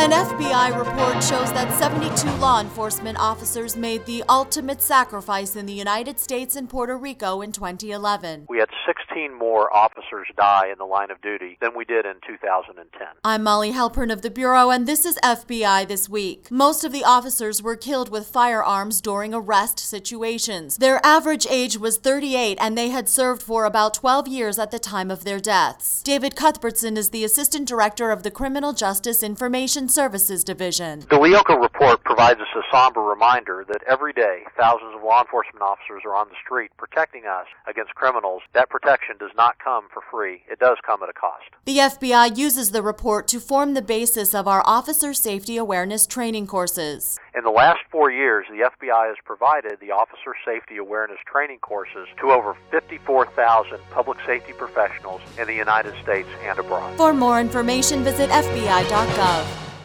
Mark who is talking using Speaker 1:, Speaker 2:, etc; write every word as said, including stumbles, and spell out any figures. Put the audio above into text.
Speaker 1: An F B I report shows that seventy-two law enforcement officers made the ultimate sacrifice in the United States and Puerto Rico in twenty eleven.
Speaker 2: We had sixteen more officers die in the line of duty than we did in two thousand ten.
Speaker 1: I'm Molly Halpern of the Bureau, and this is F B I This Week. Most of the officers were killed with firearms during arrest situations. Their average age was thirty-eight, and they had served for about twelve years at the time of their deaths. David Cuthbertson is the Assistant Director of the Criminal Justice Information Services Division.
Speaker 2: The Leoka report provides us a somber reminder that every day thousands of law enforcement officers are on the street protecting us against criminals. That protection does not come for free. It does come at a cost.
Speaker 1: The F B I uses the report to form the basis of our Officer Safety Awareness training courses.
Speaker 2: In the last four years, the F B I has provided the Officer Safety Awareness training courses to over fifty-four thousand public safety professionals in the United States and abroad.
Speaker 1: For more information, visit F B I dot gov.